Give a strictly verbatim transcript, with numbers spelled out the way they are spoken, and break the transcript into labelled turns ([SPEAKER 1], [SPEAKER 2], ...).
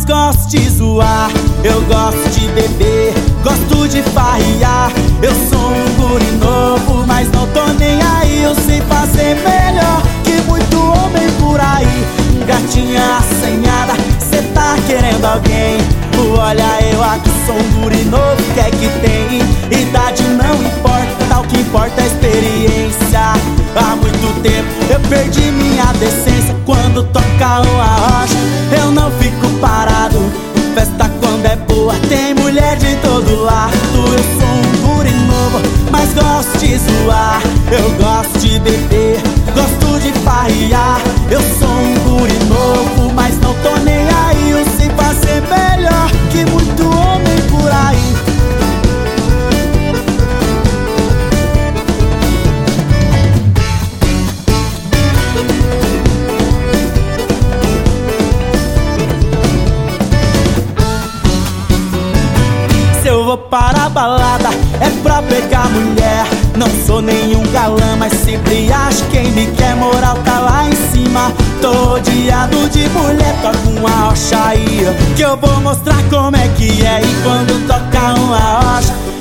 [SPEAKER 1] mas gosto de zoar. Eu gosto de beber, gosto de farrear. Eu sou um guri novo, mas não tô nem aí. Eu sei fazer melhor que muito homem por aí. Gatinha assanhada, cê tá querendo alguém? Olha, eu aqui sou um guri novo, que é que tem? Idade não importa, o que importa é a experiência. Há muito tempo eu perdi minha decência. Quando toca o arrocha, eu não fico parado. Festa quando é boa, tem mulher de todo lado. Eu sou um guri novo, mas gosto de zoar. Eu gosto de beber, gosto de farrear. Eu sou um guri novo, mas não tô nem aí. Eu sei fazer melhor que muito homem por aí. Se eu vou para a balada, é pra pegar mulher. Não sou nenhum galã, mas sempre acho quem me quer. Moral tá lá em cima, tô rodeado de mulher. Toca uma rocha aí, que eu vou mostrar como é que é. E quando toca uma rocha,